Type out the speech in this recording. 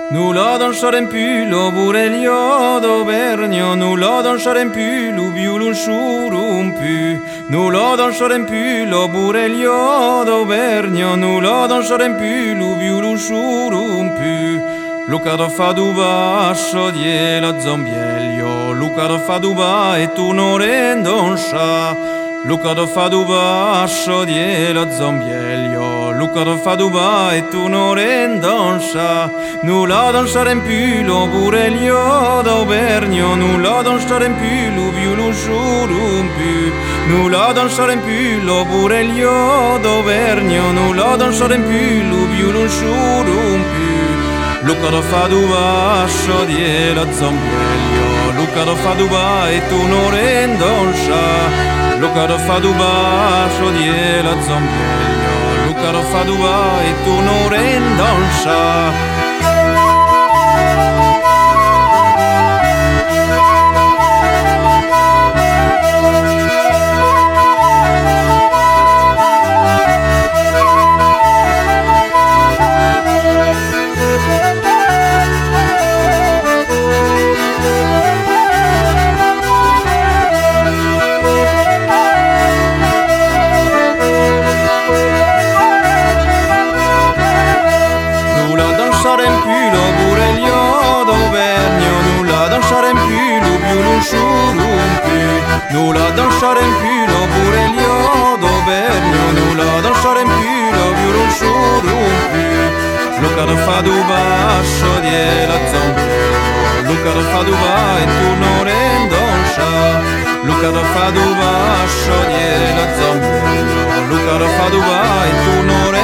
Nulla dansaren più lo burelio d'Auvergne, nulla dansaren più lo biulun sciurum più, nulla dansaren più lo burelio d'Auvergne, nulla dansaren più lo biulun sciurum più. Luca da Faduba scioglie la zombielio, Luca da Faduba e tu non rendonscia. Luca da Faduba scioglie la zombielio, Luca da Faduba e tu non rendonscia. Nulla dansaren più lo burelio d'Auvergne, nulla dansaren più lo violun sciurum più, nulla dansaren più lo burelio d'Auvergne, nulla dansaren più lo violun sciurum più. Luca da Faduba scioglie la zombielio, Luca da Faduba e tu non rendonscia. Luca da Faduba scioglie la zombielio, Luca da Faduba e tu non rendonscia. Nulla dansaren più lo burelio d'Auvergne, nulla dansaren più lo violun sciurum più. Luca da Faduba scioglie la zombielio, Luca da Faduba e tu non rendonscia. Luca da Faduba scioglie la zombielio, Luca da Faduba e tu non rendonscia.